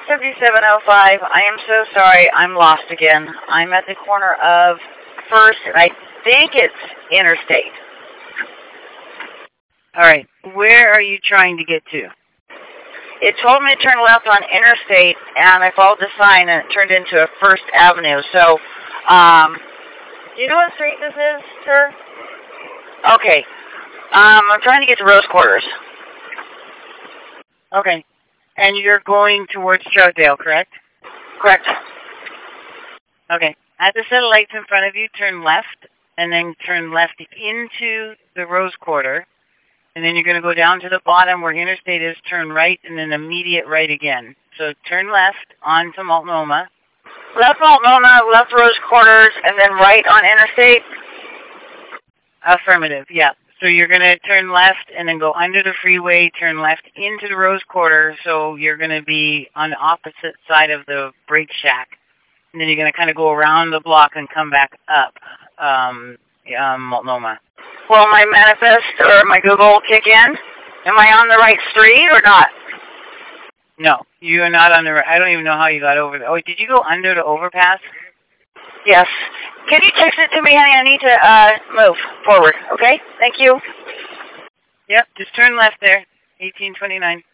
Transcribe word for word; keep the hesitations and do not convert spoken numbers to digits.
fifty-seven oh five. I am so sorry. I'm lost again. I'm at the corner of First, and I think it's Interstate. All right. Where are you trying to get to? It told me to turn left on Interstate, and I followed the sign, and it turned into a First Avenue. So, um, do you know what street this is, sir? Okay. Um, I'm trying to get to Rose Quarters. Okay. And you're going towards Troutdale, correct? Correct. Okay. At the set of lights in front of you, turn left, and then turn left into the Rose Quarter. And then you're going to go down to the bottom where Interstate is, turn right, and then immediate right again. So turn left onto Multnomah. Left Multnomah, left Rose Quarters, and then right on Interstate? Affirmative, yeah. So you're going to turn left and then go under the freeway, turn left into the Rose Quarter, so you're going to be on the opposite side of the brake shack. And then you're going to kind of go around the block and come back up um, um, Multnomah. Will my manifest or my Google kick in? Am I on the right street or not? No, you are not on the right. I don't even know how you got over there. Oh, did you go under the overpass? Yes. Can you text it to me, honey? I need to uh, move forward, okay? Thank you. Yep, just turn left there, eighteen twenty-nine.